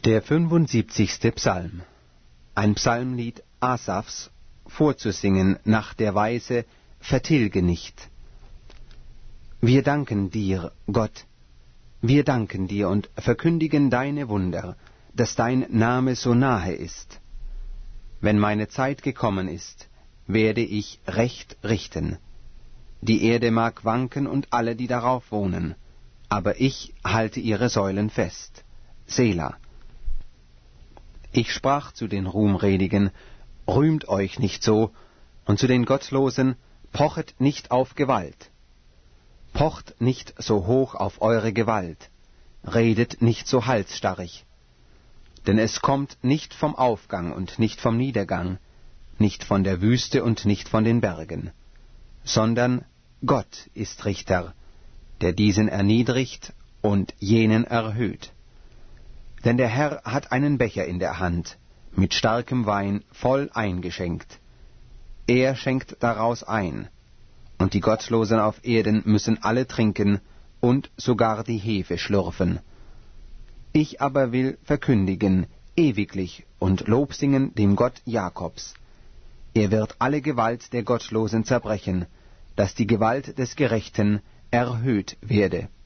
Der 75. Psalm. Ein Psalmlied Asafs, vorzusingen nach der Weise Vertilge nicht. Wir danken dir, Gott, wir danken dir und verkündigen deine Wunder, dass dein Name so nahe ist. Wenn meine Zeit gekommen ist, werde ich Recht richten. Die Erde mag wanken und alle, die darauf wohnen, aber ich halte ihre Säulen fest. Sela. Ich sprach zu den Ruhmredigen, rühmt euch nicht so, und zu den Gottlosen, pochet nicht auf Gewalt. Pocht nicht so hoch auf eure Gewalt, redet nicht so halsstarrig. Denn es kommt nicht vom Aufgang und nicht vom Niedergang, nicht von der Wüste und nicht von den Bergen, sondern Gott ist Richter, der diesen erniedrigt und jenen erhöht. Denn der Herr hat einen Becher in der Hand, mit starkem Wein voll eingeschenkt. Er schenkt daraus ein, und die Gottlosen auf Erden müssen alle trinken und sogar die Hefe schlürfen. Ich aber will verkündigen, ewiglich und Lob singen dem Gott Jakobs. Er wird alle Gewalt der Gottlosen zerbrechen, dass die Gewalt des Gerechten erhöht werde.